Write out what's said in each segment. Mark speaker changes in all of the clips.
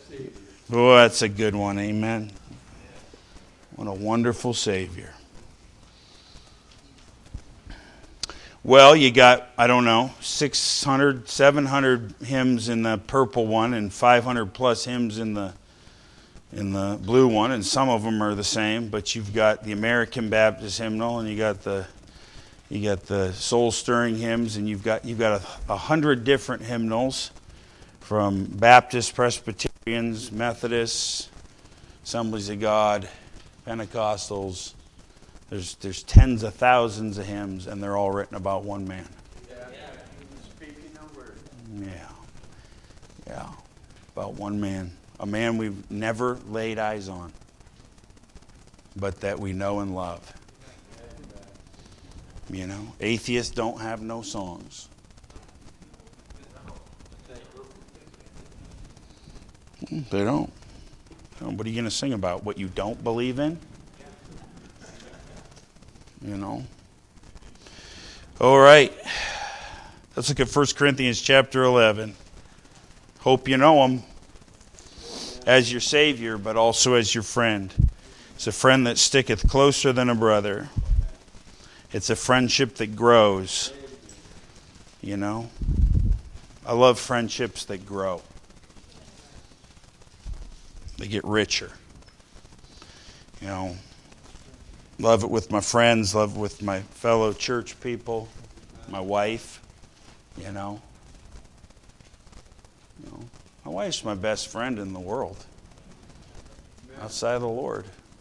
Speaker 1: Oh, that's a good one. Amen. What a wonderful Savior. Well, you got, 600, 700 hymns in the purple one and 500 plus hymns in the blue one, and some of them are the same, but you've got the American Baptist hymnal, and you got the soul-stirring hymns, and you've got 100 different hymnals from Baptists, Presbyterians, Methodists, Assemblies of God, Pentecostals. There's tens of thousands of hymns, and they're all written about one man.
Speaker 2: Speaking the word.
Speaker 1: Yeah, about one man. A man we've never laid eyes on, but that we know and love. Atheists don't have no songs. They don't. What are you going to sing about? What you don't believe in? All right. Let's look at 1 Corinthians chapter 11. Hope you know him as your Savior, but also as your friend. It's a friend that sticketh closer than a brother. It's a friendship that grows. I love friendships that grow. They get richer. Love it with my friends, love it with my fellow church people, my wife, My wife's my best friend in the world, outside of the Lord.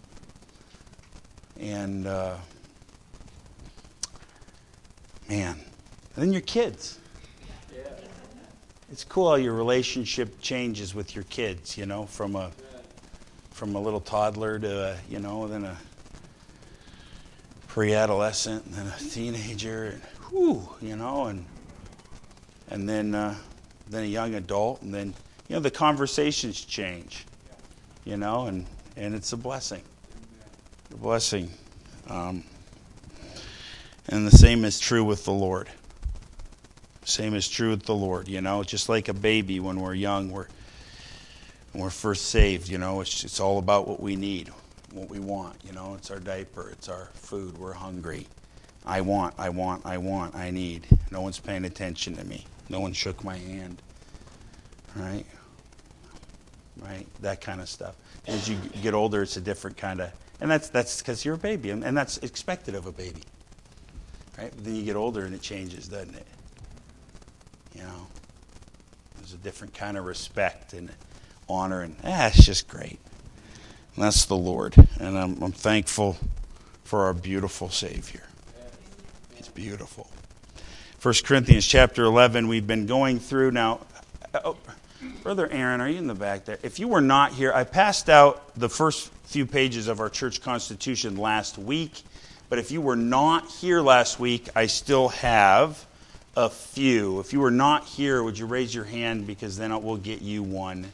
Speaker 1: And, and then your kids. It's cool how your relationship changes with your kids, from a little toddler to, then a pre-adolescent, and then a teenager, and then a young adult, and then the conversations change, and it's a blessing. A blessing. And the same is true with the Lord. Same is true with the Lord, just like a baby when we're young, when we're first saved, it's all about what we need, what we want, it's our diaper, it's our food, we're hungry. I need. No one's paying attention to me. No one shook my hand. Right? That kind of stuff. As you get older, it's a different kind of, and that's because you're a baby, and that's expected of a baby. Right? Then you get older and it changes, doesn't it? There's a different kind of respect and honor, and it's just great. And that's the Lord, and I'm thankful for our beautiful Savior. It's beautiful. 1 Corinthians chapter 11, we've been going through now. Brother Aaron, are you in the back there? If you were not here, I passed out the first few pages of our church constitution last week, but if you were not here last week, I still have a few. If you were not here, would you raise your hand, because then we'll get you one.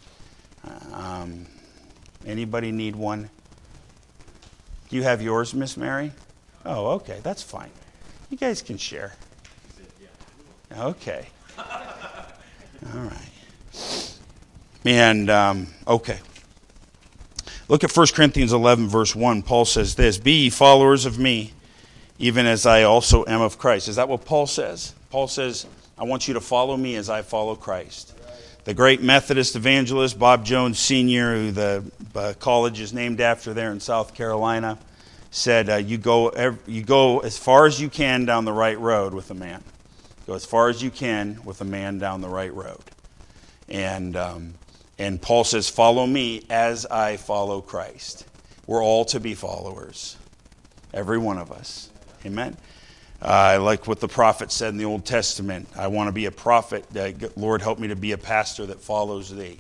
Speaker 1: Anybody need one? Do you have yours, Miss Mary? Oh, okay, that's fine. You guys can share. Okay. All right. And, okay. Look at 1 Corinthians 11, verse 1. Paul says this, "Be ye followers of me, even as I also am of Christ." Is that what Paul says? Paul says, I want you to follow me as I follow Christ. The great Methodist evangelist, Bob Jones Sr., who the college is named after there in South Carolina, said, you go as far as you can down the right road with a man. Go as far as you can with a man down the right road. And Paul says, follow me as I follow Christ. We're all to be followers. Every one of us. Amen. I like what the prophet said in the Old Testament. I want to be a prophet. Lord, help me to be a pastor that follows thee.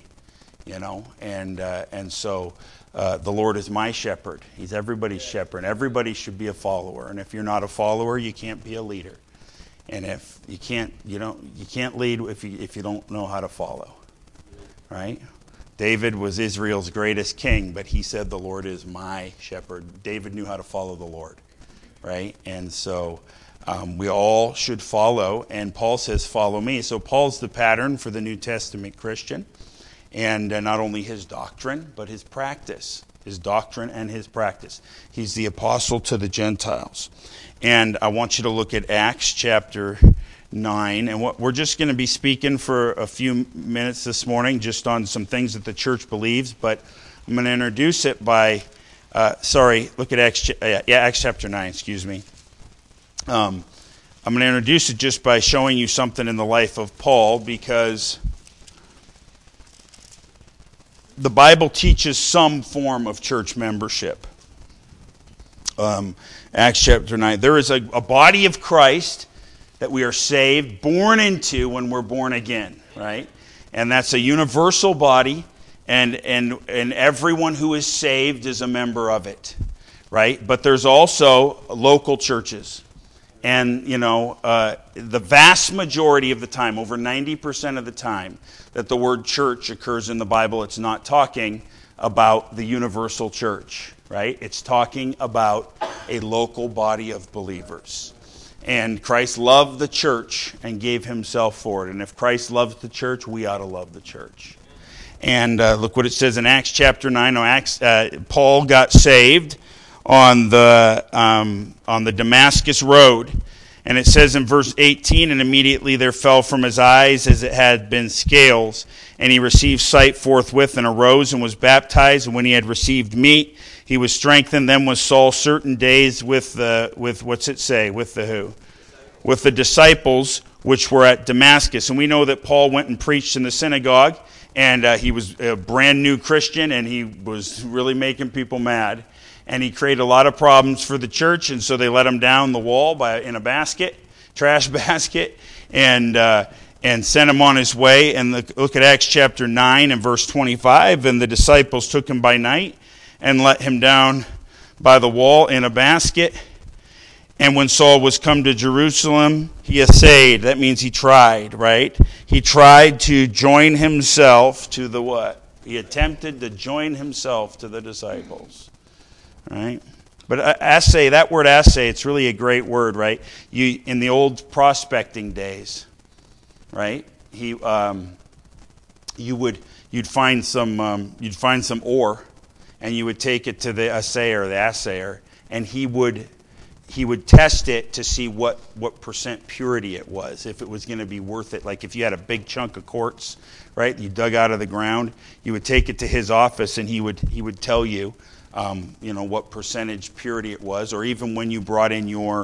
Speaker 1: And so the Lord is my shepherd. He's everybody's shepherd. Everybody should be a follower. And if you're not a follower, you can't be a leader. And if you can't lead if you don't know how to follow. Right? David was Israel's greatest king, but he said the Lord is my shepherd. David knew how to follow the Lord. Right? And so we all should follow, and Paul says, follow me. So Paul's the pattern for the New Testament Christian, And not only his doctrine, but his practice. His doctrine and his practice. He's the apostle to the Gentiles. And I want you to look at Acts chapter 9. And we're just going to be speaking for a few minutes this morning just on some things that the church believes. But I'm going to introduce it by, look at Acts chapter 9, excuse me. I'm going to introduce it just by showing you something in the life of Paul, because the Bible teaches some form of church membership. Acts chapter 9. There is a body of Christ that we are saved, born into when we're born again, right? And that's a universal body, and everyone who is saved is a member of it, right? But there's also local churches. And, the vast majority of the time, over 90% of the time, that the word church occurs in the Bible, it's not talking about the universal church, right? It's talking about a local body of believers. And Christ loved the church and gave himself for it. And if Christ loves the church, we ought to love the church. And look what it says in Acts chapter 9. Paul got saved on the Damascus road. And it says in verse 18, and immediately there fell from his eyes as it had been scales, and he received sight forthwith, and arose and was baptized. And when he had received meat, he was strengthened. Then was Saul certain days with what's it say? With the who? With the disciples which were at Damascus. And we know that Paul went and preached in the synagogue, and he was a brand new Christian, and he was really making people mad. And he created a lot of problems for the church, and so they let him down the wall in a trash basket, and sent him on his way. And look at Acts chapter 9 and verse 25. And the disciples took him by night and let him down by the wall in a basket. And when Saul was come to Jerusalem, he essayed. That means he tried, right? He tried to join himself to the what? He attempted to join himself to the disciples. Right? But assay, that word assay, it's really a great word, right? In the old prospecting days, right? You'd find some ore, and you would take it to the assayer, and he would test it to see what percent purity it was, if it was going to be worth it. Like if you had a big chunk of quartz, right, you dug out of the ground, you would take it to his office, and he would tell you, what percentage purity it was. Or even when you brought in your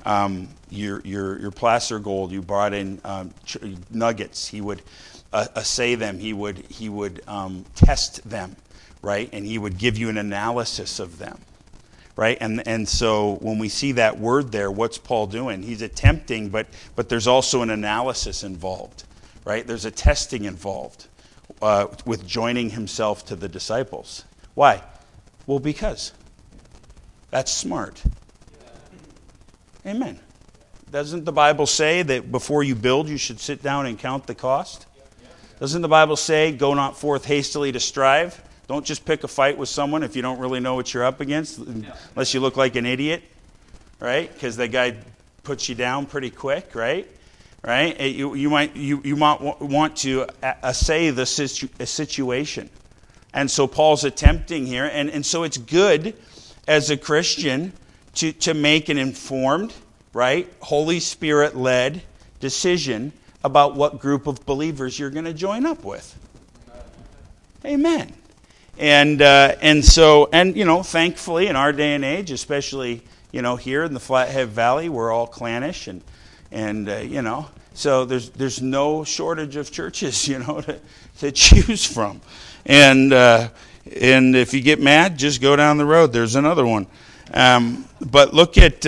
Speaker 1: placer gold, you brought in nuggets, he would assay them, he would test them, right? And he would give you an analysis of them, right? And so when we see that word there, what's Paul doing? He's attempting, but there's also an analysis involved, right? There's a testing involved with joining himself to the disciples. Why? Well, because that's smart. Amen. Doesn't the Bible say that before you build, you should sit down and count the cost? Doesn't the Bible say, go not forth hastily to strive? Don't just pick a fight with someone if you don't really know what you're up against, unless you look like an idiot, right? Because that guy puts you down pretty quick, right? Right? You might want to assay the situation. And so Paul's attempting here, and so it's good as a Christian to make an informed, right, Holy Spirit-led decision about what group of believers you're going to join up with. Amen. And so thankfully in our day and age, especially here in the Flathead Valley, we're all clannish, and so there's no shortage of churches to choose from. And if you get mad, just go down the road. There's another one. But look at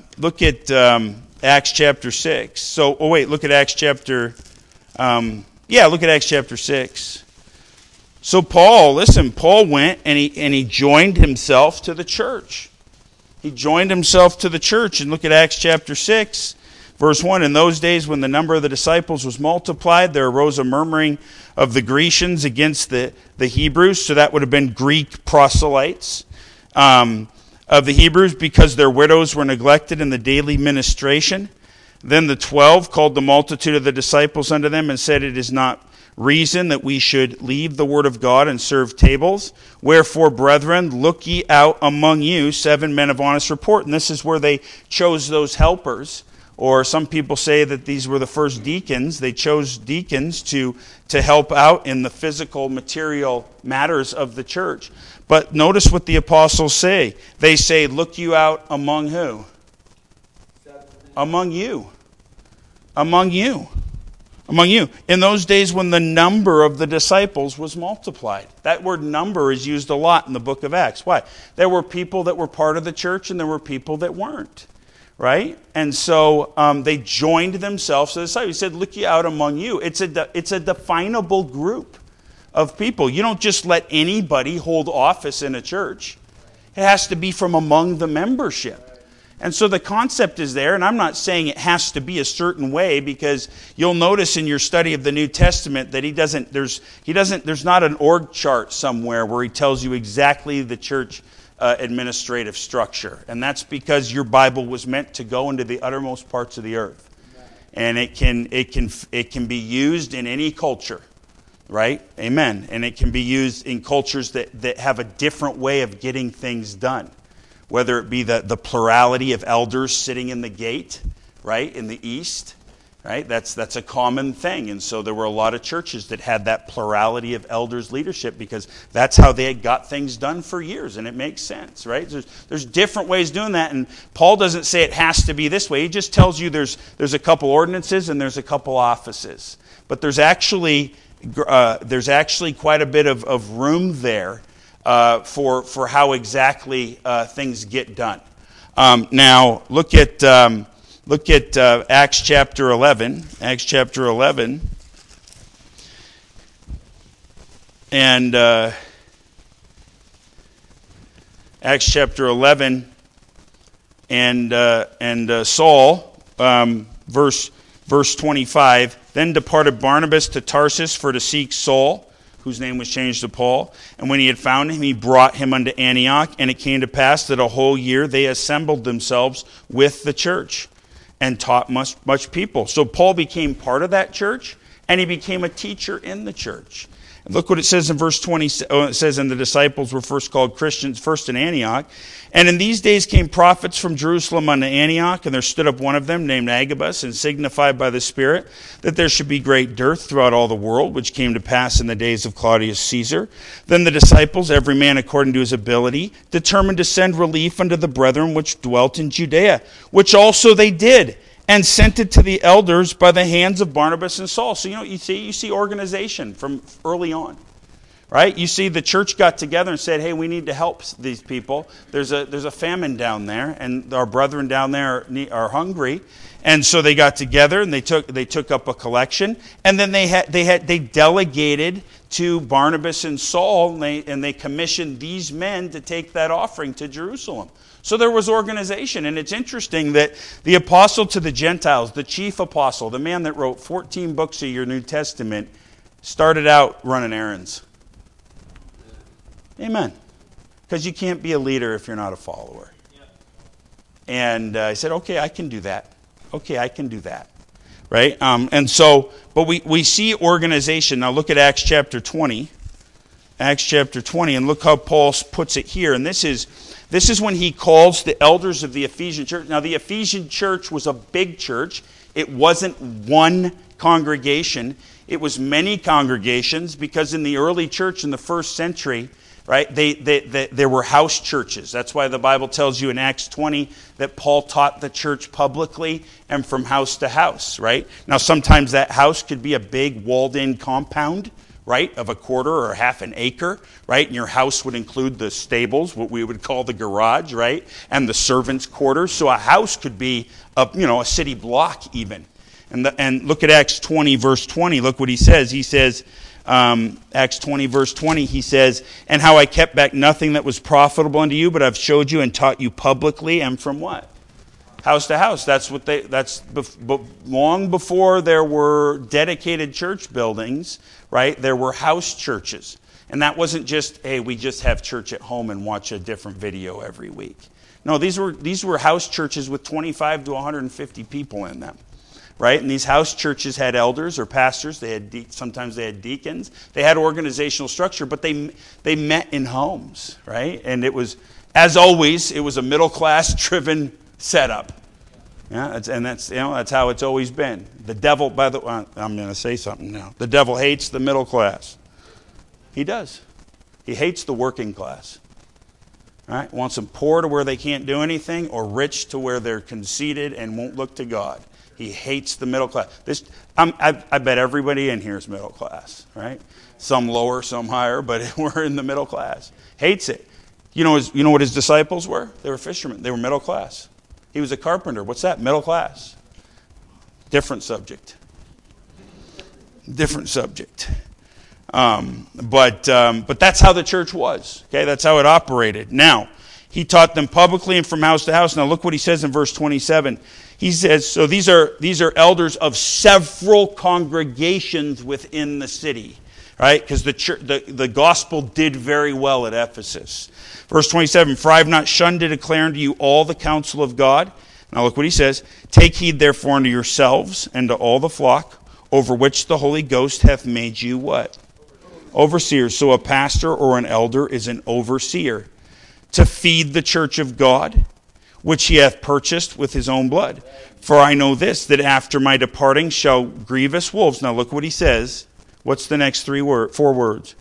Speaker 1: Acts chapter 6. So, look at Acts chapter. Look at Acts chapter 6. So Paul went and he joined himself to the church. He joined himself to the church, and look at Acts chapter 6. Verse 1, in those days when the number of the disciples was multiplied, there arose a murmuring of the Grecians against the Hebrews. So that would have been Greek proselytes of the Hebrews, because their widows were neglected in the daily ministration. Then the 12 called the multitude of the disciples unto them and said, it is not reason that we should leave the word of God and serve tables. Wherefore, brethren, look ye out among you 7 men of honest report. And this is where they chose those helpers. Or some people say that these were the first deacons. They chose deacons to help out in the physical, material matters of the church. But notice what the apostles say. They say, look you out among who? Among you. Among you. Among you. In those days when the number of the disciples was multiplied. That word number is used a lot in the book of Acts. Why? There were people that were part of the church and there were people that weren't. Right? And so they joined themselves to the disciples. He said, look ye out among you. It's a definable group of people. You don't just let anybody hold office in a church. It has to be from among the membership. And so the concept is there, and I'm not saying it has to be a certain way, because you'll notice in your study of the New Testament that there's not an org chart somewhere where he tells you exactly the church administrative structure. And that's because your Bible was meant to go into the uttermost parts of the earth. And it can be used in any culture. Right? Amen. And it can be used in cultures that have a different way of getting things done. Whether it be the plurality of elders sitting in the gate, right, in the east, right? That's a common thing. And so there were a lot of churches that had that plurality of elders leadership because that's how they had got things done for years, and it makes sense, right? There's different ways of doing that, and Paul doesn't say it has to be this way. He just tells you there's a couple ordinances and there's a couple offices. But there's actually quite a bit of room there for how exactly things get done. Now look at Acts chapter 11. Acts chapter 11, and Acts chapter 11, and Saul, verse 25. Then departed Barnabas to Tarsus for to seek Saul, whose name was changed to Paul. And when he had found him, he brought him unto Antioch. And it came to pass that a whole year they assembled themselves with the church and taught much people. So Paul became part of that church, and he became a teacher in the church. And look what it says in verse 20. It says, and the disciples were first called Christians, first in Antioch. And in these days came prophets from Jerusalem unto Antioch, and there stood up one of them, named Agabus, and signified by the Spirit that there should be great dearth throughout all the world, which came to pass in the days of Claudius Caesar. Then the disciples, every man according to his ability, determined to send relief unto the brethren which dwelt in Judea, which also they did, and sent it to the elders by the hands of Barnabas and Saul. So you see organization from early on. Right? You see the church got together and said, hey, we need to help these people. There's a famine down there, and our brethren down there are hungry. And so they got together and they took up a collection, and then they delegated to Barnabas and Saul, and they commissioned these men to take that offering to Jerusalem. So there was organization, and it's interesting that the apostle to the Gentiles, the chief apostle, the man that wrote 14 books of your New Testament, started out running errands. Amen. Because you can't be a leader if you're not a follower. And I said, okay, I can do that. Okay, I can do that. Right? And so, but we see organization. Now look at Acts chapter 20. Acts chapter 20, and look how Paul puts it here. And this is when he calls the elders of the Ephesian church. Now the Ephesian church was a big church. It wasn't one congregation. It was many congregations, because in the early church in the first century, right, there were house churches. That's why the Bible tells you in Acts 20 that Paul taught the church publicly and from house to house, right? Now sometimes that house could be a big walled-in compound, right, of a quarter or half an acre, right? And your house would include the stables, what we would call the garage, right? And the servants' quarters. So a house could be a city block even. And look at Acts 20, verse 20. Look what he says. He says, Acts 20, verse 20, he says, and how I kept back nothing that was profitable unto you, but I've showed you and taught you publicly, and from what? House to house. That's long before there were dedicated church buildings, right? There were house churches. And that wasn't just, hey, we just have church at home and watch a different video every week. No, these were house churches with 25 to 150 people in them. right? And these house churches had elders or pastors. They had sometimes they had deacons. They had organizational structure, but they met in homes, right? And it was, as always, it was a middle class driven setup. Yeah, that's how it's always been. The devil, by the way, I'm going to say something now. The devil hates the middle class. He does. He hates the working class. Right? Wants them poor to where they can't do anything, or rich to where they're conceited and won't look to God. He hates the middle class. I bet everybody in here is middle class, right? Some lower, some higher, but we're in the middle class. Hates it. You know what his disciples were? They were fishermen. They were middle class. He was a carpenter. What's that? Middle class. Different subject. Different subject. But that's how the church was. Okay, that's how it operated. Now, he taught them publicly and from house to house. Now look what he says in verse 27. He says, so these are elders of several congregations within the city, right? Because the gospel did very well at Ephesus. Verse 27, for I have not shunned to declare unto you all the counsel of God. Now look what he says. Take heed therefore unto yourselves and to all the flock over which the Holy Ghost hath made you what? Overseers. So a pastor or an elder is an overseer to feed the church of God, which he hath purchased with his own blood. For I know this, that after my departing shall grievous wolves. Now look what he says. What's the next four words?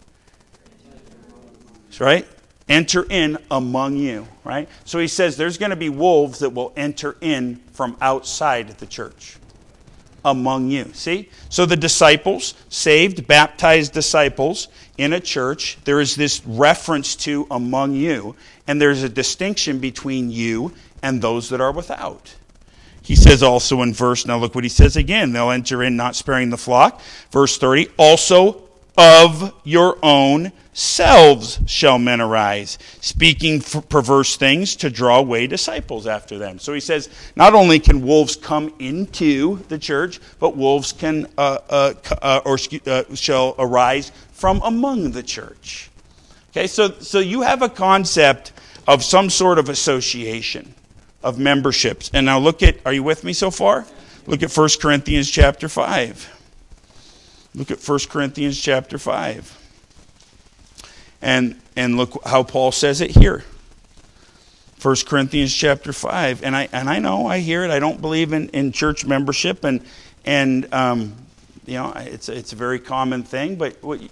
Speaker 1: That's right. Enter in among you, right? So he says there's going to be wolves that will enter in from outside the church. Among you. See? So the disciples, saved, baptized disciples in a church, there is this reference to among you, and there's a distinction between you and those that are without. He says also in now look what he says again, they'll enter in not sparing the flock. Verse 30, also of your own selves shall men arise, speaking perverse things to draw away disciples after them. So he says, not only can wolves come into the church, but wolves can shall arise from among the church. Okay, so you have a concept of some sort of association, of memberships. And now are you with me so far? Look at 1 Corinthians chapter 5. Look at 1 Corinthians chapter 5. And look how Paul says it here. 1 Corinthians chapter 5. And I know, I hear it. I don't believe in church membership, and it's a very common thing, but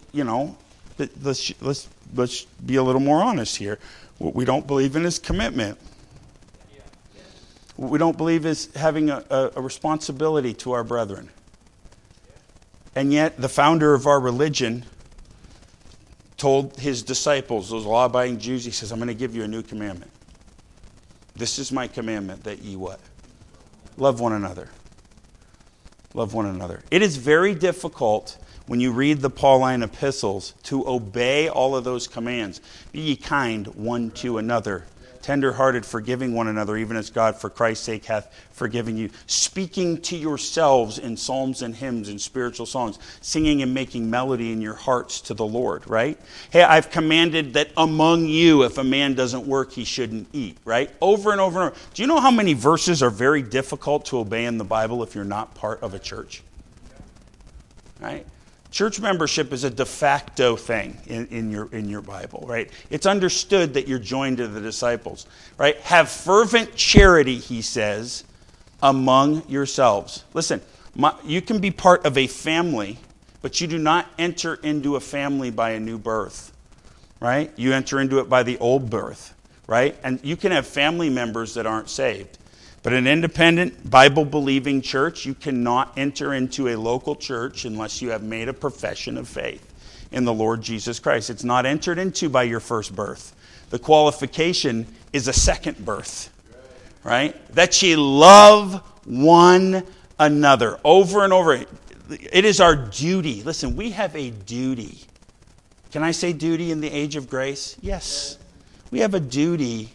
Speaker 1: let's be a little more honest here. What we don't believe in is commitment. What we don't believe is having a responsibility to our brethren. And yet the founder of our religion told his disciples, those law-abiding Jews, he says, I'm going to give you a new commandment. This is my commandment, that ye what? Love one another. Love one another. It is very difficult when you read the Pauline epistles to obey all of those commands. Be ye kind one to another, tender-hearted, forgiving one another, even as God for Christ's sake hath forgiven you. Speaking to yourselves in psalms and hymns and spiritual songs, singing and making melody in your hearts to the Lord, right? Hey, I've commanded that among you, if a man doesn't work, he shouldn't eat, right? Over and over and over. Do you know how many verses are very difficult to obey in the Bible if you're not part of a church? Right? Church membership is a de facto thing in your Bible, right? It's understood that you're joined to the disciples, right? Have fervent charity, he says, among yourselves. Listen, you can be part of a family, but you do not enter into a family by a new birth, right? You enter into it by the old birth, right? And you can have family members that aren't saved. But an independent, Bible-believing church, you cannot enter into a local church unless you have made a profession of faith in the Lord Jesus Christ. It's not entered into by your first birth. The qualification is a second birth, right? That ye love one another. Over and over. It is our duty. Listen, we have a duty. Can I say duty in the age of grace? Yes. We have a duty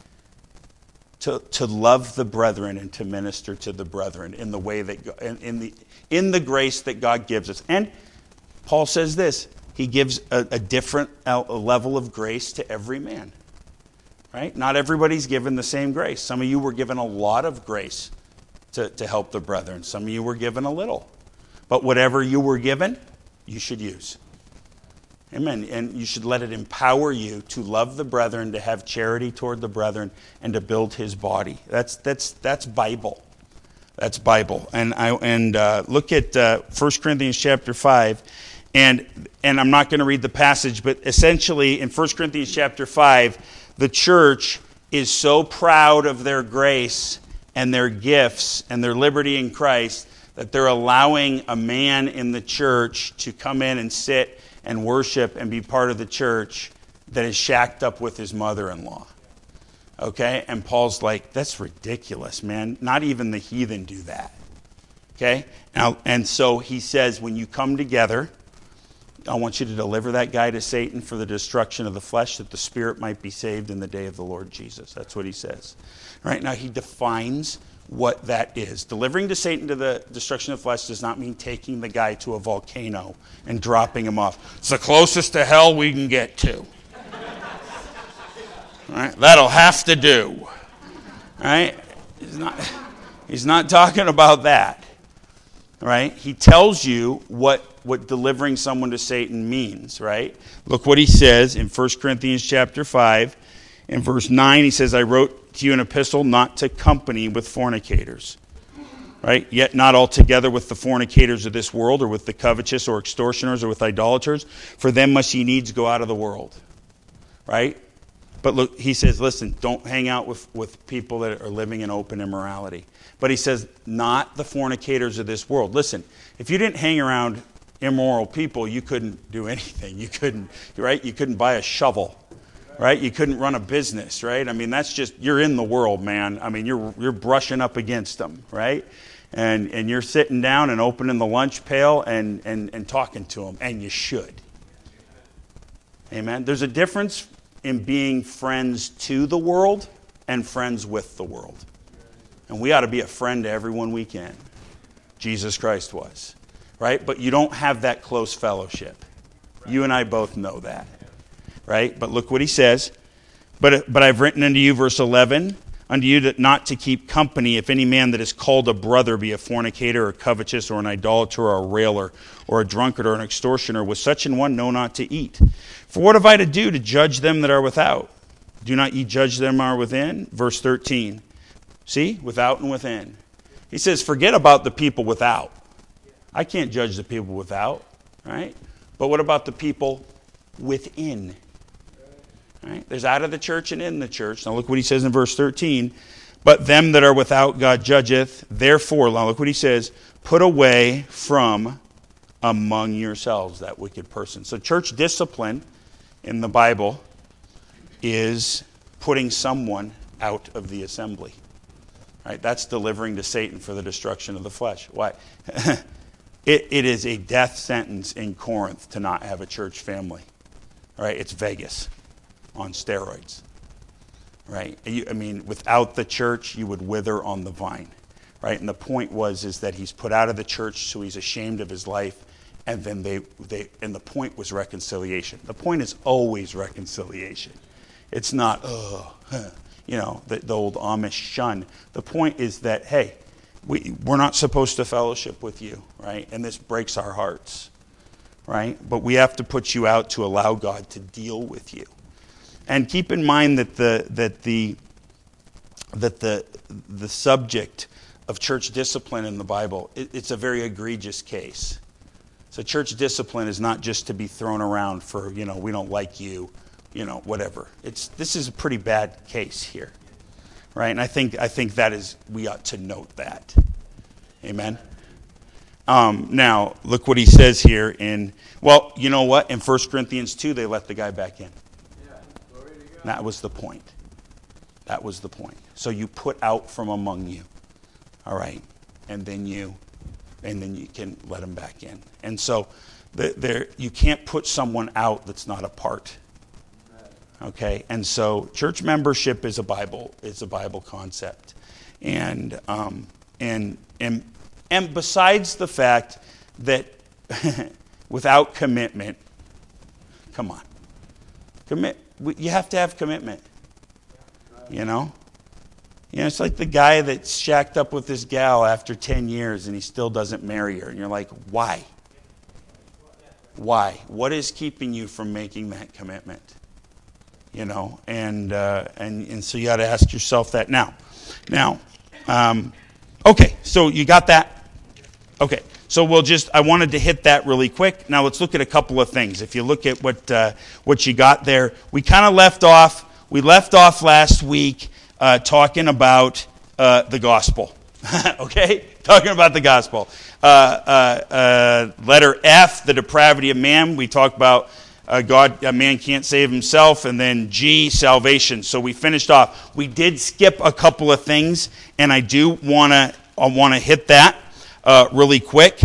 Speaker 1: to love the brethren and to minister to the brethren in the way that in the grace that God gives us. And Paul says this, he gives a different level of grace to every man. Right? Not everybody's given the same grace. Some of you were given a lot of grace to help the brethren. Some of you were given a little. But whatever you were given, you should use. Amen. And you should let it empower you to love the brethren, to have charity toward the brethren, and to build his body. That's Bible. That's Bible. And look at 1 Corinthians chapter 5. And I'm not going to read the passage, but essentially in 1 Corinthians chapter 5, the church is so proud of their grace and their gifts and their liberty in Christ that they're allowing a man in the church to come in and sit and worship and be part of the church that is shacked up with his mother-in-law. Okay? And Paul's like, that's ridiculous, man. Not even the heathen do that. Okay? Now, and so he says, when you come together, I want you to deliver that guy to Satan for the destruction of the flesh, that the spirit might be saved in the day of the Lord Jesus. That's what he says. Right now, he defines what that is. Delivering to Satan to the destruction of the flesh does not mean taking the guy to a volcano and dropping him off. It's the closest to hell we can get to. Right? That'll have to do. Right? He's not talking about that. Right? He tells you what delivering someone to Satan means, right? Look what he says in 1 Corinthians chapter 5. In verse 9, he says, I wrote to you an epistle not to company with fornicators. Right? Yet not altogether with the fornicators of this world, or with the covetous, or extortioners, or with idolaters. For them must ye needs go out of the world. Right? But look, he says, listen, don't hang out with people that are living in open immorality. But he says, not the fornicators of this world. Listen, if you didn't hang around immoral people, you couldn't do anything. You couldn't, right? You couldn't buy a shovel, right? You couldn't run a business, right? I mean, that's just, you're in the world, man. I mean, you're brushing up against them, right? And you're sitting down and opening the lunch pail and talking to them, and you should. Amen? There's a difference in being friends to the world and friends with the world. And we ought to be a friend to everyone we can. Jesus Christ was. Right? But you don't have that close fellowship. You and I both know that. Right? But look what he says. But I've written unto you, verse 11, unto you that not to keep company if any man that is called a brother be a fornicator or covetous or an idolater or a railer or a drunkard or an extortioner, with such an one know not to eat. For what have I to do to judge them that are without? Do not ye judge them that are within? Verse 13. See? Without and within. He says, forget about the people without. I can't judge the people without, right? But what about the people within? Right? There's out of the church and in the church. Now look what he says in verse 13. But them that are without God judgeth. Therefore, now look what he says. Put away from among yourselves that wicked person. So church discipline in the Bible is putting someone out of the assembly. Right? That's delivering to Satan for the destruction of the flesh. Why? It is a death sentence in Corinth to not have a church family. Right? It's Vegas on steroids. Right? I mean, without the church, you would wither on the vine. Right? And the point is that he's put out of the church, so he's ashamed of his life. And then and the point was reconciliation. The point is always reconciliation. It's not, the old Amish shun. The point is that, hey, we're not supposed to fellowship with you, right? And this breaks our hearts, right? But we have to put you out to allow God to deal with you. And keep in mind that the subject of church discipline in the Bible, it's a very egregious case. So church discipline is not just to be thrown around for, we don't like you, whatever. This is a pretty bad case here. Right? And I think that is, we ought to note that. Amen? Now, look what he says here you know what? In 1 Corinthians 2, they let the guy back in.
Speaker 2: Yeah. Glory to God.
Speaker 1: That was the point. That was the point. So you put out from among you. All right? And then you can let them back in. And so you can't put someone out that's not a part. Okay, and so church membership is a Bible concept, and besides the fact that without commitment, come on, you have to have commitment. You You know, it's like the guy that's shacked up with this gal after 10 years and he still doesn't marry her. And you're like, why? Why? What is keeping you from making that commitment? You know, and so you got to ask yourself that now. Okay, so you got that? Okay, so I wanted to hit that really quick. Now let's look at a couple of things. If you look at what you got there, we left off last week talking about the gospel. Okay, talking about the gospel. Letter F, the depravity of man. We talked about a man can't save himself, and then G, salvation. So we finished off. We did skip a couple of things, and I want to hit that really quick.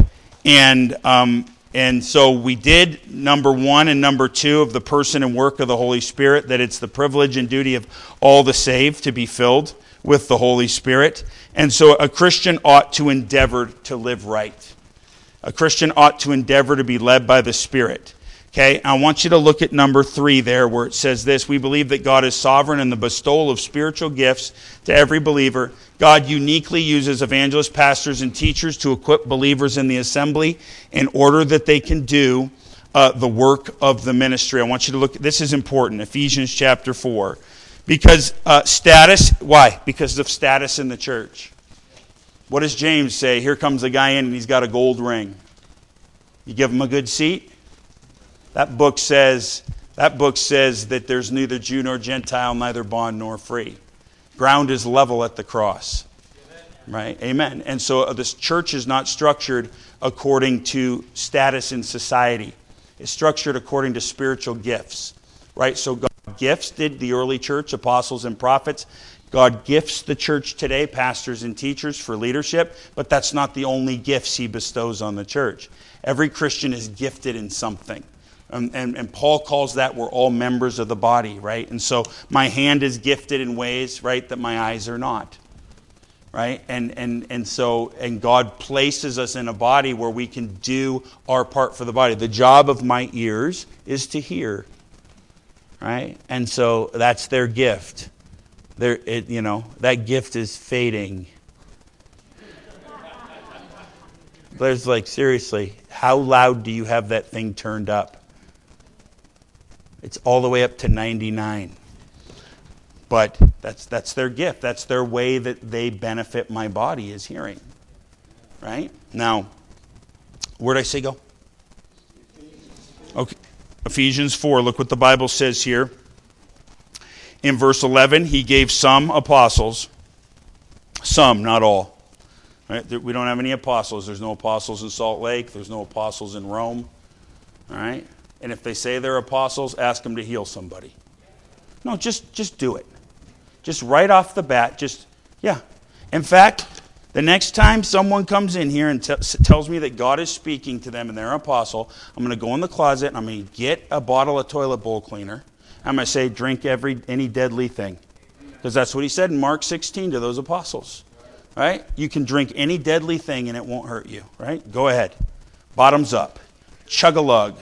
Speaker 1: And so we did number 1 and number 2 of the person and work of the Holy Spirit, that it's the privilege and duty of all the saved to be filled with the Holy Spirit. And so a Christian ought to endeavor to live right. A Christian ought to endeavor to be led by the Spirit. Okay, I want you to look at number 3 there, where it says this: we believe that God is sovereign in the bestowal of spiritual gifts to every believer. God uniquely uses evangelists, pastors, and teachers to equip believers in the assembly in order that they can do the work of the ministry. I want you to look, this is important, Ephesians chapter 4. Because status, why? Because of status in the church. What does James say? Here comes a guy in and he's got a gold ring. You give him a good seat? That book says that there's neither Jew nor Gentile, neither bond nor free. Ground is level at the cross. Right? Amen. And so this church is not structured according to status in society. It's structured according to spiritual gifts. Right? So God gifted the early church, apostles and prophets. God gifts the church today, pastors and teachers, for leadership, but that's not the only gifts he bestows on the church. Every Christian is gifted in something. And Paul calls that we're all members of the body, right? And so my hand is gifted in ways, right, that my eyes are not, right? And God places us in a body where we can do our part for the body. The job of my ears is to hear, right? And so that's their gift. That gift is fading. There's seriously, how loud do you have that thing turned up? It's all the way up to 99. But that's their gift. That's their way that they benefit my body, is hearing. Right? Now, where did I say go? Okay. Ephesians 4. Look what the Bible says here. In verse 11, he gave some apostles. Some, not all. Right? We don't have any apostles. There's no apostles in Salt Lake. There's no apostles in Rome. All right? And if they say they're apostles, ask them to heal somebody. No, just do it. Just right off the bat, In fact, the next time someone comes in here and tells me that God is speaking to them and they're an apostle, I'm going to go in the closet and I'm going to get a bottle of toilet bowl cleaner. I'm going to say, drink any deadly thing. Because that's what he said in Mark 16 to those apostles. Right? You can drink any deadly thing and it won't hurt you. Right? Go ahead. Bottoms up. Chug-a-lug.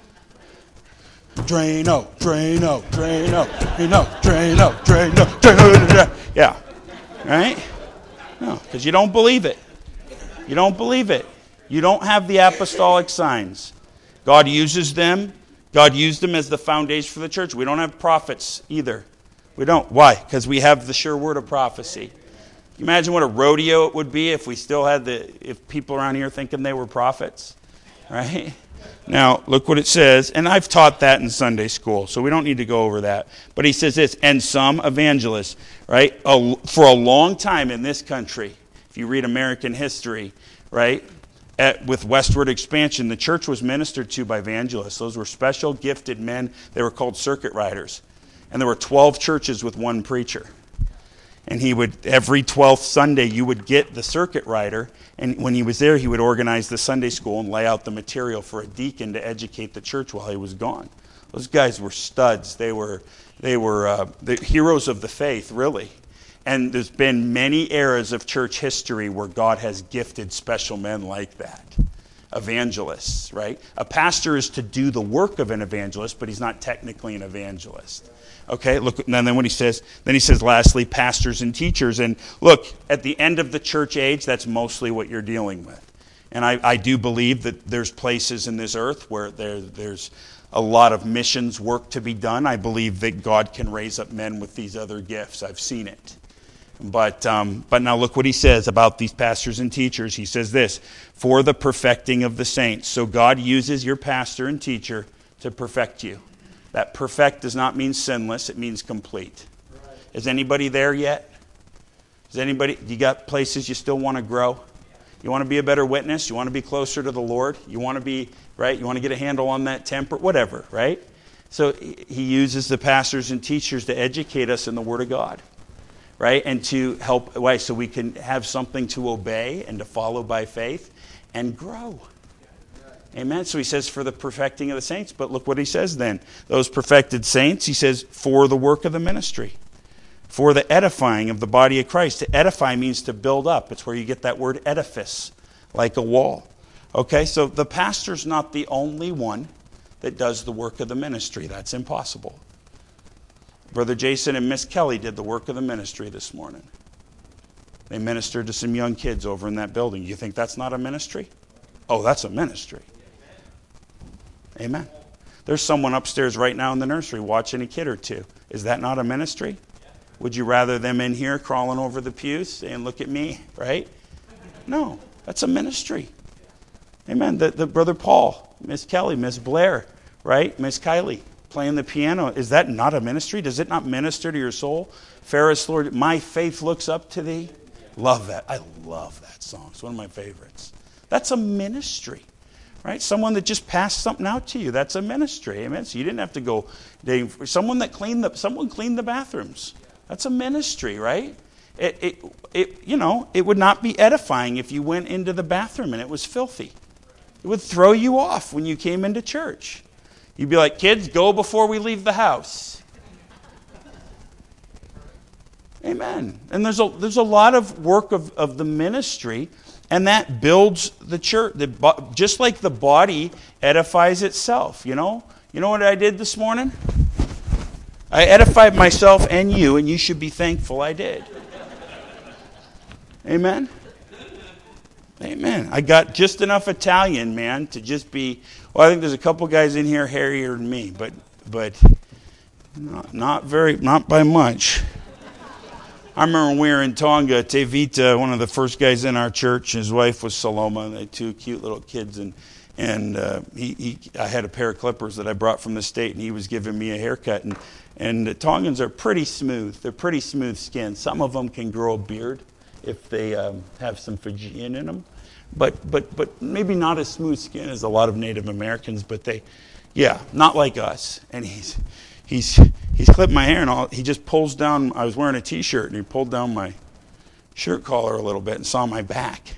Speaker 1: Drano, Drano, Drano, Drano, Drano, Drano. Yeah. Right? No, because you don't believe it. You don't believe it. You don't have the apostolic signs. God uses them. God used them as the foundation for the church. We don't have prophets either. We don't. Why? Because we have the sure word of prophecy. Can you imagine what a rodeo it would be if we still had if people around here thinking they were prophets? Right? Now, look what it says, and I've taught that in Sunday school, so we don't need to go over that. But he says this, and some evangelists, right? For a long time in this country, if you read American history, right, with westward expansion, the church was ministered to by evangelists. Those were special gifted men. They were called circuit riders. And there were 12 churches with one preacher. And every 12th Sunday, you would get the circuit rider. And when he was there, he would organize the Sunday school and lay out the material for a deacon to educate the church while he was gone. Those guys were studs. They were the heroes of the faith, really. And there's been many eras of church history where God has gifted special men like that. evangelists, right? A pastor is to do the work of an evangelist, but he's not technically an evangelist. Okay, look, and then when he says, lastly, pastors and teachers. And look, at the end of the church age, that's mostly what you're dealing with. And I do believe that there's places in this earth where there's a lot of missions work to be done. I believe that God can raise up men with these other gifts. I've seen it. But now look what he says about these pastors and teachers. He says this, for the perfecting of the saints. So God uses your pastor and teacher to perfect you. That perfect does not mean sinless. It means complete. Right. Is anybody there yet? You got places you still want to grow? You want to be a better witness? You want to be closer to the Lord? You want to be, right? You want to get a handle on that temper? Whatever, right? So he uses the pastors and teachers to educate us in the Word of God. Right? And to help, why? So we can have something to obey and to follow by faith and grow. Amen. So he says for the perfecting of the saints. But look what he says then. Those perfected saints, he says, for the work of the ministry. For the edifying of the body of Christ. To edify means to build up. It's where you get that word edifice, like a wall. Okay, so the pastor's not the only one that does the work of the ministry. That's impossible. Brother Jason and Miss Kelly did the work of the ministry this morning. They ministered to some young kids over in that building. You think that's not a ministry? Oh, that's a ministry. Amen. There's someone upstairs right now in the nursery watching a kid or two. Is that not a ministry? Would you rather them in here crawling over the pews saying, look at me, right? No, that's a ministry. Amen. The Brother Paul, Miss Kelly, Miss Blair, right? Miss Kylie. Playing the piano, is that not a ministry? Does it not minister to your soul? Ferris, Lord, my faith looks up to thee. Love that. I love that song. It's one of my favorites. That's a ministry, right? Someone that just passed something out to you. That's a ministry. Amen. So you didn't have to go. Someone cleaned the bathrooms. That's a ministry, right? It would not be edifying if you went into the bathroom and it was filthy. It would throw you off when you came into church. You'd be like, kids, go before we leave the house. Amen. And there's a lot of work of the ministry, and that builds the church. Just like the body edifies itself, you know? You know what I did this morning? I edified myself and you should be thankful I did. Amen? Amen. I got just enough Italian, man, to just be... Well, I think there's a couple guys in here hairier than me, but not by much. I remember when we were in Tonga, Tevita, one of the first guys in our church, his wife was Saloma, they had two cute little kids, and I had a pair of clippers that I brought from the state, and he was giving me a haircut, and the Tongans are pretty smooth. They're pretty smooth skin. Some of them can grow a beard if they have some Fijian in them. But maybe not as smooth skin as a lot of Native Americans, but not like us. And he's clipped my hair and all. He just pulls down. I was wearing a T-shirt and he pulled down my shirt collar a little bit and saw my back.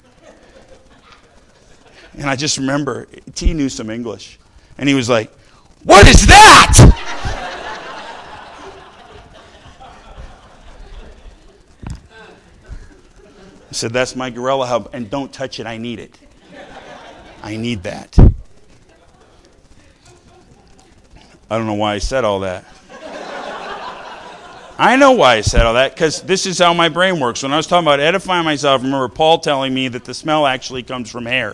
Speaker 1: And I just remember T knew some English, and he was like, "What is that?" I said, that's my Gorilla Hub, and don't touch it, I need it. I need that. I don't know why I said all that. I know why I said all that, because this is how my brain works. When I was talking about edifying myself, I remember Paul telling me that the smell actually comes from hair.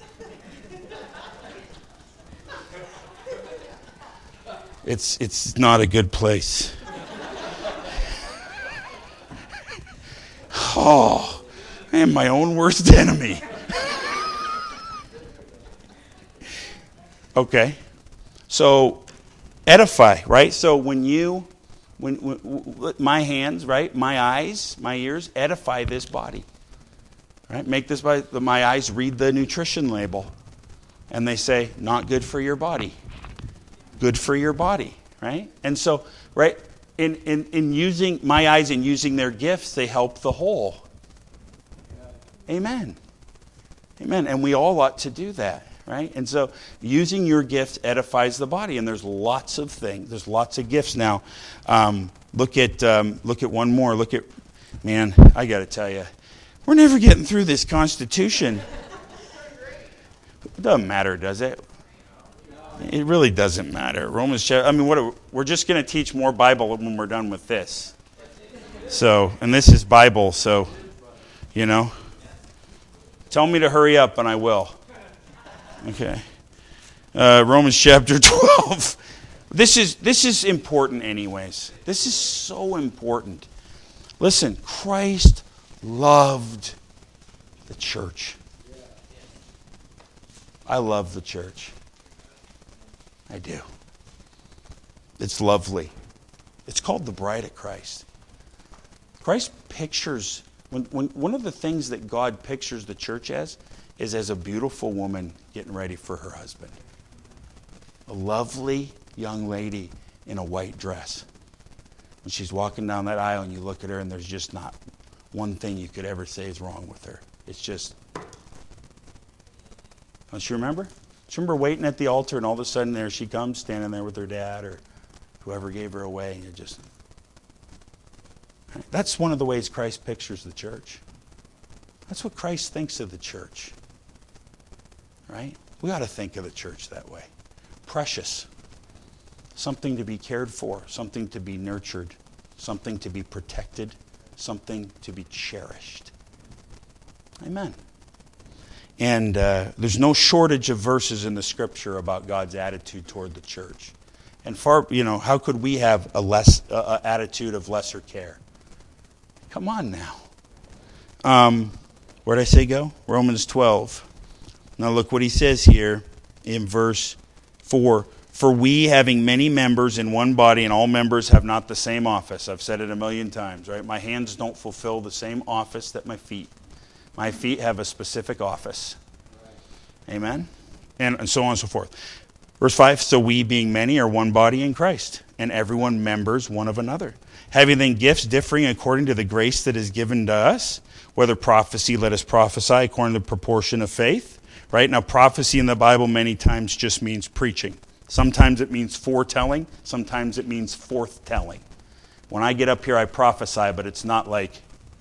Speaker 1: It's not a good place. Oh. I am my own worst enemy. Okay. So, edify, right? So when my hands, right, my eyes, my ears, edify this body. Right? Make this body, my eyes read the nutrition label. And they say, not good for your body. Good for your body, right? And so, right, in using my eyes and using their gifts, they help the whole. Amen. Amen. And we all ought to do that, right? And so using your gift edifies the body. And there's lots of things. There's lots of gifts now. Look at one more. Man, I got to tell you, we're never getting through this Constitution. It doesn't matter, does it? It really doesn't matter. Romans chapter, we're just going to teach more Bible when we're done with this. So, and this is Bible, so, tell me to hurry up and I will. Okay. Romans chapter 12. This is important anyways. This is so important. Listen, Christ loved the church. I love the church. I do. It's lovely. It's called the bride of Christ. Christ pictures, one of the things that God pictures the church as is as a beautiful woman getting ready for her husband. A lovely young lady in a white dress. When she's walking down that aisle and you look at her and there's just not one thing you could ever say is wrong with her. It's just... Don't you remember? Do you remember waiting at the altar and all of a sudden there she comes standing there with her dad or whoever gave her away and you're just... That's one of the ways Christ pictures the church. That's what Christ thinks of the church. Right? We ought to think of the church that way. Precious. Something to be cared for. Something to be nurtured. Something to be protected. Something to be cherished. Amen. And there's no shortage of verses in the Scripture about God's attitude toward the church. And how could we have a attitude of lesser care? Come on now. Where did I say go? Romans 12. Now look what he says here in verse 4. For we, having many members in one body, and all members have not the same office. I've said it a million times, right? My hands don't fulfill the same office that my feet. My feet have a specific office. Amen? And so on and so forth. Verse 5, so we, being many, are one body in Christ, and everyone members one of another. Having then gifts differing according to the grace that is given to us, whether prophecy, let us prophesy according to the proportion of faith. Right? Now, prophecy in the Bible many times just means preaching. Sometimes it means foretelling. Sometimes it means forthtelling. When I get up here, I prophesy, but it's not like...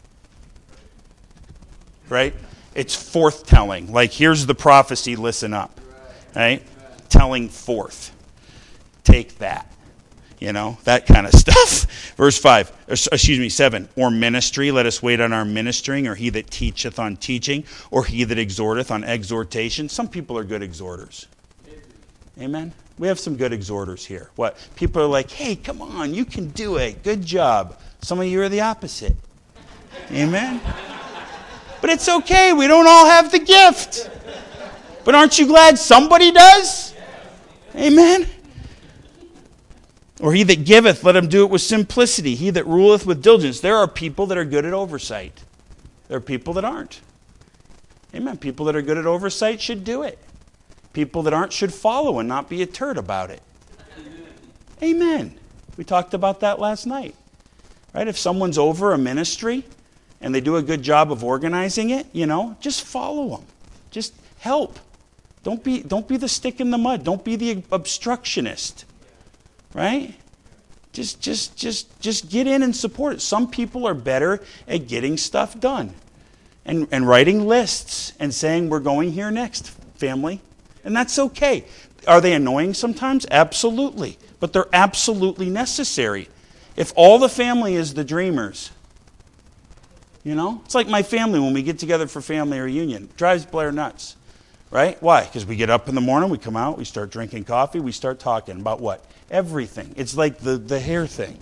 Speaker 1: Right? It's forthtelling. Like, here's the prophecy, listen up. Right? Telling forth. Take that. That kind of stuff. Verse 7. Or ministry, let us wait on our ministering, or he that teacheth on teaching, or he that exhorteth on exhortation. Some people are good exhorters. Amen? We have some good exhorters here. What? People are like, hey, come on, you can do it. Good job. Some of you are the opposite. Amen? But it's okay. We don't all have the gift. But aren't you glad somebody does? Amen? Or he that giveth, let him do it with simplicity. He that ruleth with diligence. There are people that are good at oversight. There are people that aren't. Amen. People that are good at oversight should do it. People that aren't should follow and not be a turd about it. Amen. We talked about that last night. Right? If someone's over a ministry and they do a good job of organizing it, just follow them. Just help. Don't be the stick in the mud. Don't be the obstructionist. Right? Just get in and support it. Some people are better at getting stuff done and writing lists and saying, we're going here next, family. And that's okay. Are they annoying sometimes? Absolutely. But they're absolutely necessary. If all the family is the dreamers, it's like my family when we get together for family reunion. It drives Blair nuts. Right? Why? Because we get up in the morning, we come out, we start drinking coffee, we start talking about what? Everything. It's like the hair thing.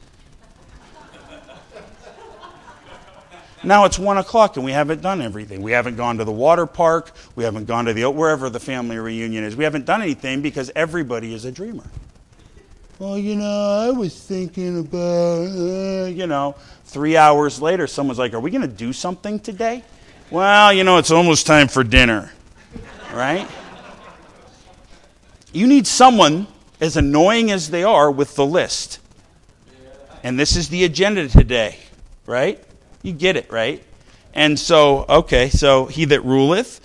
Speaker 1: Now it's 1 o'clock and we haven't done everything. We haven't gone to the water park. We haven't gone to wherever the family reunion is. We haven't done anything because everybody is a dreamer. Well, I was thinking about, 3 hours later, someone's like, are we going to do something today? Well, it's almost time for dinner. Right? You need someone, as annoying as they are, with the list. And this is the agenda today. Right? You get it, right? And so, so he that ruleth,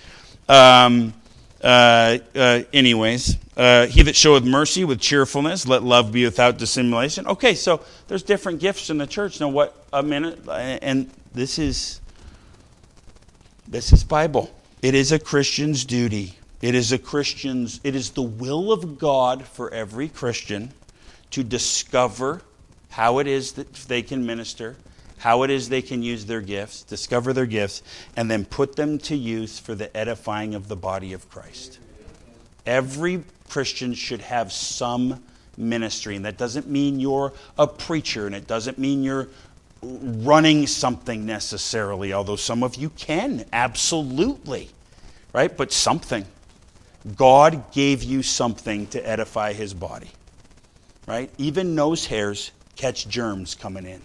Speaker 1: he that showeth mercy with cheerfulness, let love be without dissimulation. Okay, so there's different gifts in the church. Now and this is Bible. It is a Christian's duty It is the will of God for every Christian to discover how it is that they can minister, how it is they can use their gifts, discover their gifts, and then put them to use for the edifying of the body of Christ. Every Christian should have some ministry, and that doesn't mean you're a preacher, and it doesn't mean you're running something necessarily, although some of you can, absolutely, right? But something. God gave you something to edify his body, right? Even nose hairs catch germs coming in.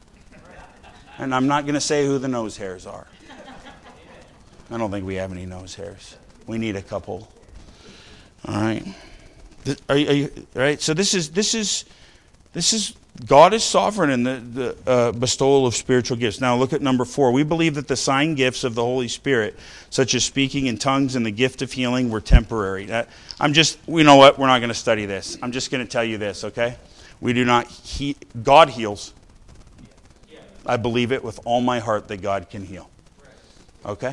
Speaker 1: And I'm not going to say who the nose hairs are. I don't think we have any nose hairs. We need a couple. All right. Are you all right? So this is God is sovereign in the bestowal of spiritual gifts. Now look at number 4. We believe that the sign gifts of the Holy Spirit, such as speaking in tongues and the gift of healing, were temporary. You know what? We're not going to study this. I'm just going to tell you this, okay? We do not. God heals. I believe it with all my heart that God can heal. Okay?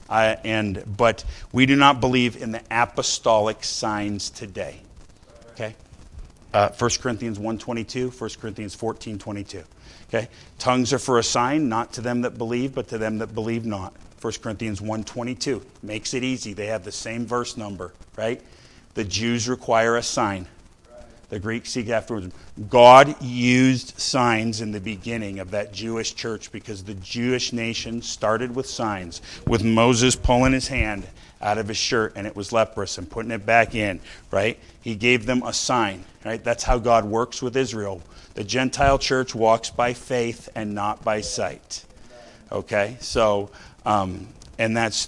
Speaker 1: But we do not believe in the apostolic signs today. Okay? 1 Corinthians 1:22, 1 Corinthians 14:22. Okay? Tongues are for a sign, not to them that believe, but to them that believe not. 1 Corinthians 1:22 makes it easy. They have the same verse number, right? The Jews require a sign. The Greeks seek afterwards. God used signs in the beginning of that Jewish church because the Jewish nation started with signs, with Moses pulling his hand out of his shirt and it was leprous and putting it back in, right? He gave them a sign, right? That's how God works with Israel. The Gentile church walks by faith and not by sight. Okay? So, and that's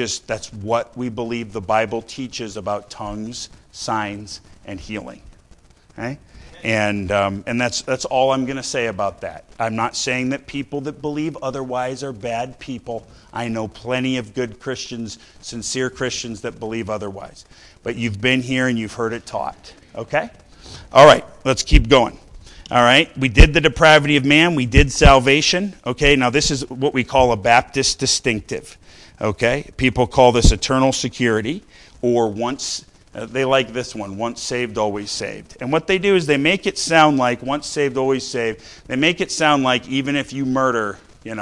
Speaker 1: what we believe the Bible teaches about tongues, signs, and healing. Okay? And that's all I'm going to say about that. I'm not saying that people that believe otherwise are bad people. I know plenty of good Christians, sincere Christians that believe otherwise. But you've been here and you've heard it taught. Okay? All right, let's keep going. All right, we did the depravity of man. We did salvation. Okay, now this is what we call a Baptist distinctive. Okay, people call this eternal security, or once... they like this one, once saved, always saved. And what they do is they make it sound like once saved, always saved. They make it sound like even if you murder,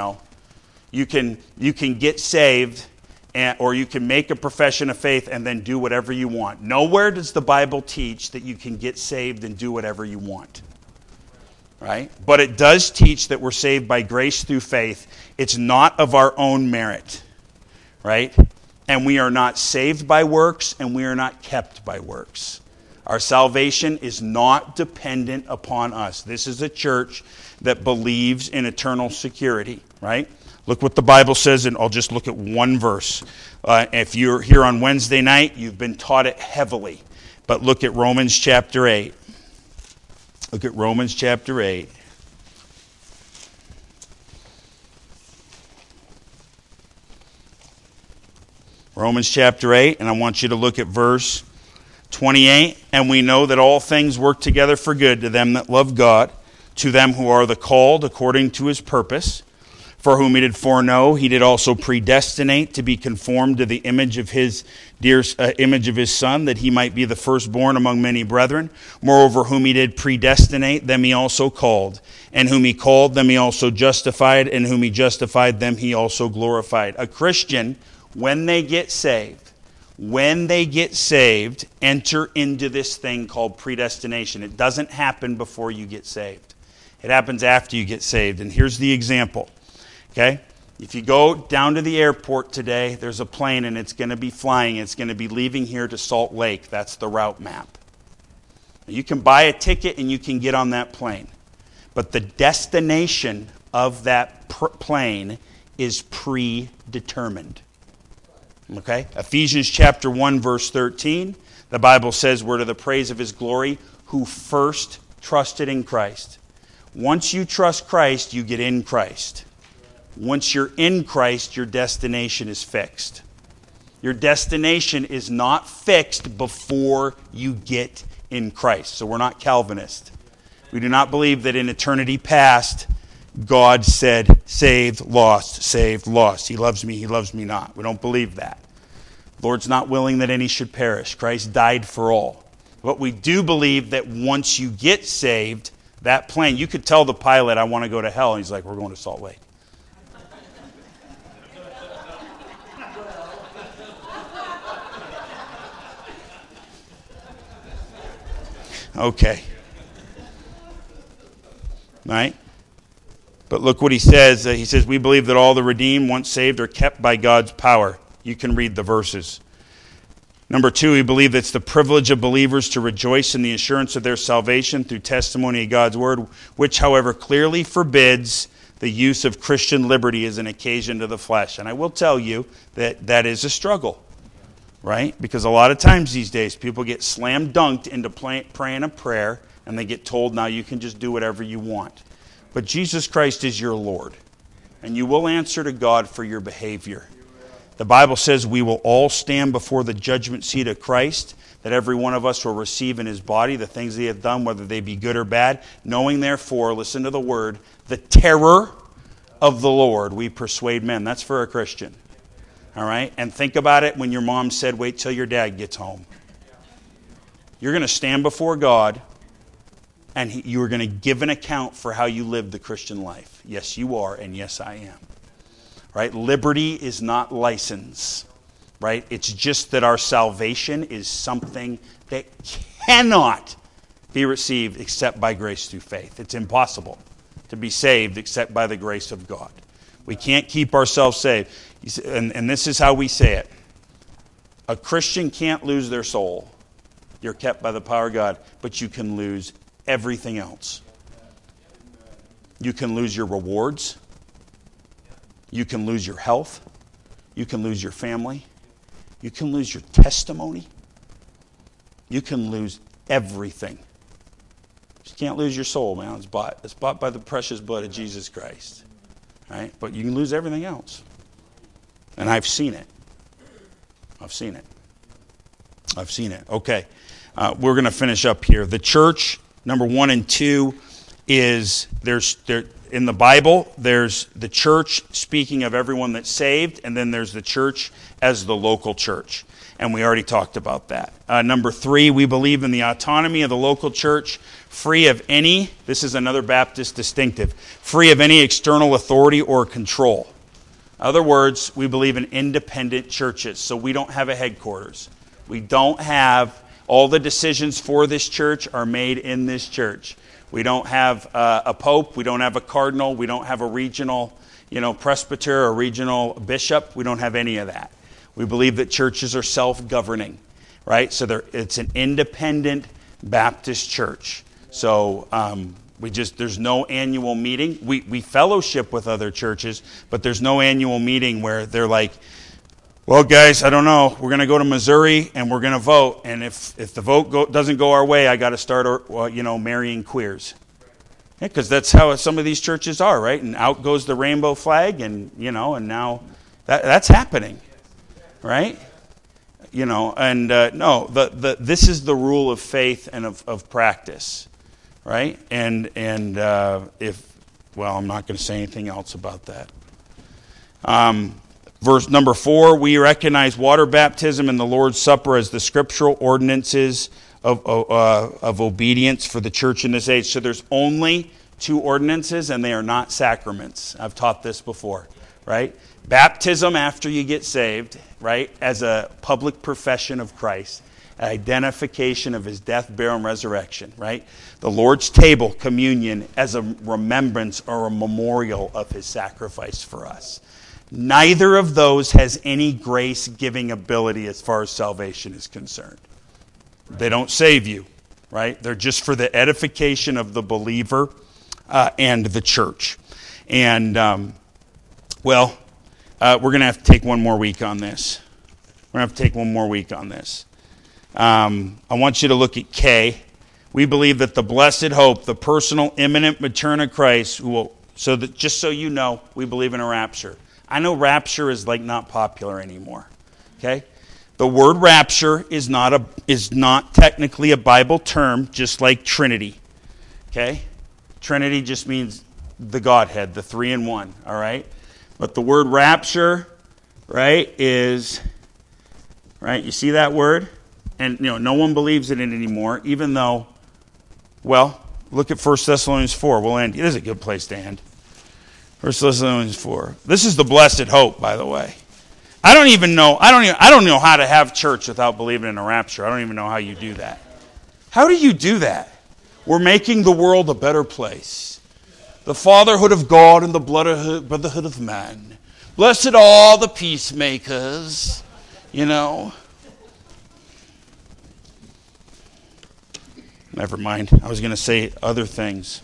Speaker 1: you can get saved, or you can make a profession of faith and then do whatever you want. Nowhere does the Bible teach that you can get saved and do whatever you want. Right? But it does teach that we're saved by grace through faith. It's not of our own merit. Right? And we are not saved by works, and we are not kept by works. Our salvation is not dependent upon us. This is a church that believes in eternal security, right? Look what the Bible says, and I'll just look at one verse. If you're here on Wednesday night, you've been taught it heavily. But look at Romans chapter 8. Look at Romans chapter 8. Romans chapter 8, and I want you to look at verse 28. And we know that all things work together for good to them that love God, to them who are the called according to his purpose. For whom he did foreknow, he did also predestinate to be conformed to the image of his image of his Son, that he might be the firstborn among many brethren. Moreover, whom he did predestinate, them he also called. And whom he called, them he also justified. And whom he justified, them he also glorified. A Christian, when they get saved, enter into this thing called predestination. It doesn't happen before you get saved. It happens after you get saved. And here's the example. Okay? If you go down to the airport today, there's a plane and it's going to be flying. It's going to be leaving here to Salt Lake. That's the route map. You can buy a ticket and you can get on that plane. But the destination of that plane is predetermined. Okay? Ephesians chapter 1, verse 13. The Bible says, we're to the praise of his glory, who first trusted in Christ. Once you trust Christ, you get in Christ. Once you're in Christ, your destination is fixed. Your destination is not fixed before you get in Christ. So we're not Calvinist. We do not believe that in eternity past, God said, saved, lost, saved, lost. He loves me not. We don't believe that. Lord's not willing that any should perish. Christ died for all. But we do believe that once you get saved, that plane, you could tell the pilot, I want to go to hell. And he's like, we're going to Salt Lake. Okay. Right? But look what he says. He says, we believe that all the redeemed, once saved, are kept by God's power. You can read the verses. Number 2, we believe it's the privilege of believers to rejoice in the assurance of their salvation through testimony of God's word, which, however, clearly forbids the use of Christian liberty as an occasion to the flesh. And I will tell you that that is a struggle, right? Because a lot of times these days, people get slam dunked into praying a prayer, and they get told, now you can just do whatever you want. But Jesus Christ is your Lord, and you will answer to God for your behavior. The Bible says we will all stand before the judgment seat of Christ, that every one of us will receive in his body the things he hath done, whether they be good or bad. Knowing therefore, listen to the word, the terror of the Lord, we persuade men. That's for a Christian. All right? And think about it when your mom said, wait till your dad gets home. You're going to stand before God, and you are going to give an account for how you lived the Christian life. Yes, you are, and yes, I am. Right? Liberty is not license. Right? It's just that our salvation is something that cannot be received except by grace through faith. It's impossible to be saved except by the grace of God. We can't keep ourselves saved. And this is how we say it. A Christian can't lose their soul. You're kept by the power of God, but you can lose everything else. You can lose your rewards. You can lose your health. You can lose your family. You can lose your testimony. You can lose everything. You can't lose your soul, man. It's bought. It's bought by the precious blood of Jesus Christ. Right? But you can lose everything else. And I've seen it. I've seen it. I've seen it. Okay. We're going to finish up here. The church, number 1 and 2, is in the Bible, there's the church speaking of everyone that's saved, and then there's the church as the local church. And we already talked about that. Number 3, we believe in the autonomy of the local church, free of any, this is another Baptist distinctive, free of any external authority or control. In other words, we believe in independent churches, so we don't have a headquarters. We don't have, all the decisions for this church are made in this church. We don't have a pope. We don't have a cardinal. We don't have a regional, presbyter or regional bishop. We don't have any of that. We believe that churches are self-governing, right? So it's an independent Baptist church. So there's no annual meeting. We fellowship with other churches, but there's no annual meeting where they're like, well, guys, I don't know. We're going to go to Missouri and we're going to vote. And if the vote doesn't go our way, I got to start, marrying queers. Yeah, because that's how some of these churches are, right? And out goes the rainbow flag, and and now that's happening, right? No, this is the rule of faith and of practice, right? And I'm not going to say anything else about that. Verse number 4, we recognize water baptism and the Lord's Supper as the scriptural ordinances of obedience for the church in this age. So there's only 2 ordinances, and they are not sacraments. I've taught this before, right? Baptism after you get saved, right, as a public profession of Christ, identification of his death, burial, and resurrection, right? The Lord's table, communion, as a remembrance or a memorial of his sacrifice for us. Neither of those has any grace-giving ability as far as salvation is concerned. They don't save you, right? They're just for the edification of the believer and the church. And, we're going to have to take one more week on this. I want you to look at K. We believe that the blessed hope, the personal, imminent return of Christ, just so you know, we believe in a rapture. I know rapture is not popular anymore. Okay? The word rapture is not technically a Bible term, just like Trinity. Okay? Trinity just means the Godhead, the 3 in 1, all right? But the word rapture, right, is Right? You see that word? And no one believes in it anymore, even though, well, look at 1 Thessalonians 4. We'll end. It is a good place to end. 1 Thessalonians 4. This is the blessed hope, by the way. I don't know how to have church without believing in a rapture. I don't even know how you do that. How do you do that? We're making the world a better place. The fatherhood of God and the brotherhood of man. Blessed all the peacemakers. Never mind. I was going to say other things.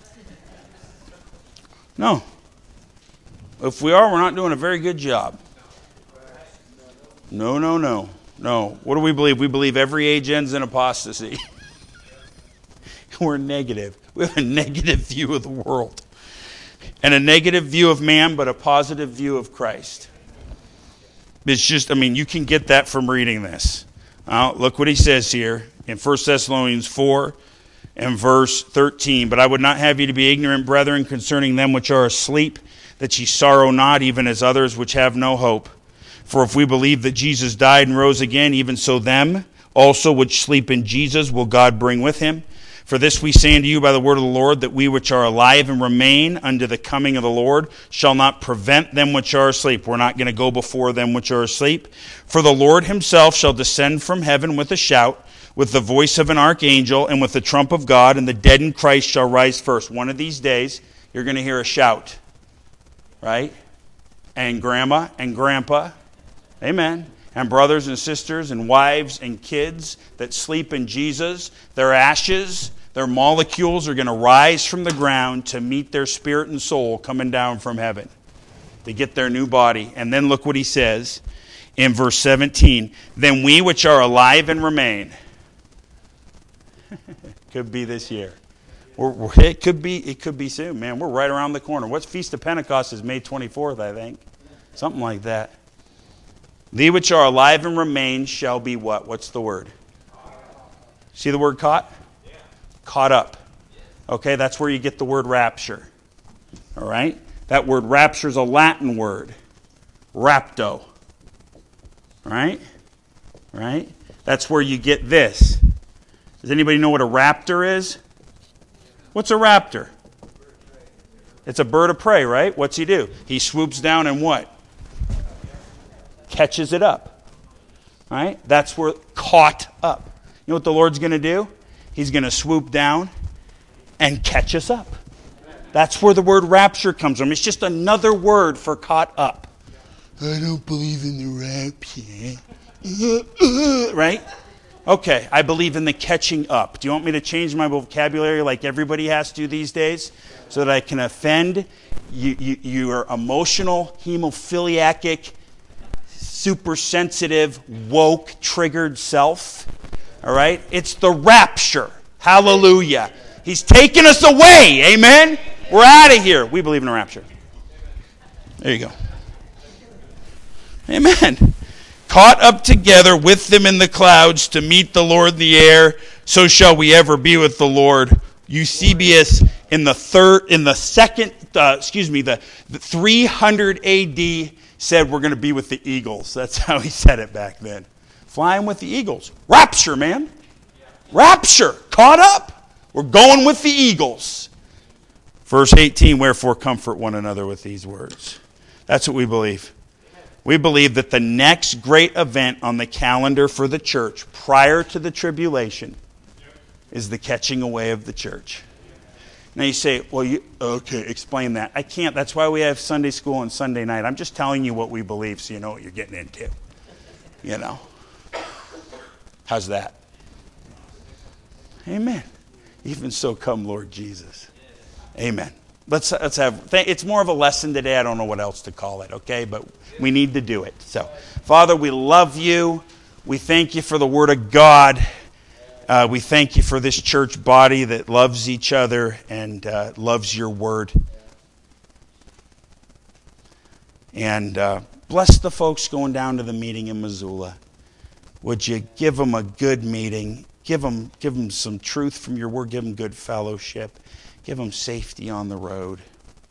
Speaker 1: No. If we are, we're not doing a very good job. No. What do we believe? We believe every age ends in apostasy. We're negative. We have a negative view of the world. And a negative view of man, but a positive view of Christ. It's just, you can get that from reading this. Look what he says here in 1 Thessalonians 4 and verse 13. But I would not have you to be ignorant, brethren, concerning them which are asleep, that ye sorrow not, even as others which have no hope. For if we believe that Jesus died and rose again, even so them also which sleep in Jesus will God bring with him. For this we say unto you by the word of the Lord, that we which are alive and remain unto the coming of the Lord shall not prevent them which are asleep. We're not going to go before them which are asleep. For the Lord himself shall descend from heaven with a shout, with the voice of an archangel, and with the trump of God, and the dead in Christ shall rise first. One of these days, you're going to hear a shout. Right? And grandma and grandpa. Amen. And brothers and sisters and wives and kids that sleep in Jesus, their ashes, their molecules are going to rise from the ground to meet their spirit and soul coming down from heaven to get their new body. And then look what he says in verse 17. Then we which are alive and remain. Could be this year. It could be soon, man. We're right around the corner. What's Feast of Pentecost is May 24th, I think. Something like that. Thee which are alive and remain shall be what? What's the word? See the word caught? Yeah. Caught up. Okay, that's where you get the word rapture. All right? That word rapture is a Latin word. Rapto. Right? Right? That's where you get this. Does anybody know what a raptor is? What's a raptor? It's a bird of prey, right? What's he do? He swoops down and what? Catches it up. Right? That's where caught up. You know what the Lord's going to do? He's going to swoop down and catch us up. That's where the word rapture comes from. It's just another word for caught up. I don't believe in the rapture. Right? Okay, I believe in the catching up. Do you want me to change my vocabulary like everybody has to these days so that I can offend your emotional, hemophiliac, super sensitive, woke, triggered self? All right? It's the rapture. Hallelujah. He's taking us away. Amen? We're out of here. We believe in a rapture. There you go. Amen. Caught up together with them in the clouds to meet the Lord in the air, so shall we ever be with the Lord. Eusebius in the 300 AD said we're going to be with the eagles. That's how he said it back then. Flying with the eagles. Rapture, man. Rapture. Caught up. We're going with the eagles. Verse 18, wherefore comfort one another with these words. That's what we believe. We believe that the next great event on the calendar for the church prior to the tribulation is the catching away of the church. Now you say, well, okay, explain that. I can't. That's why we have Sunday school on Sunday night. I'm just telling you what we believe so you know what you're getting into. You know. How's that? Amen. Even so come, Lord Jesus. Amen. Let's have, it's more of a lesson today. I don't know what else to call it, okay? But we need to do it. So, Father, we love you. We thank you for the Word of God. We thank you for this church body that loves each other and loves your Word. And bless the folks going down to the meeting in Missoula. Would you give them a good meeting? Give them some truth from your Word. Give them good fellowship. Give them safety on the road.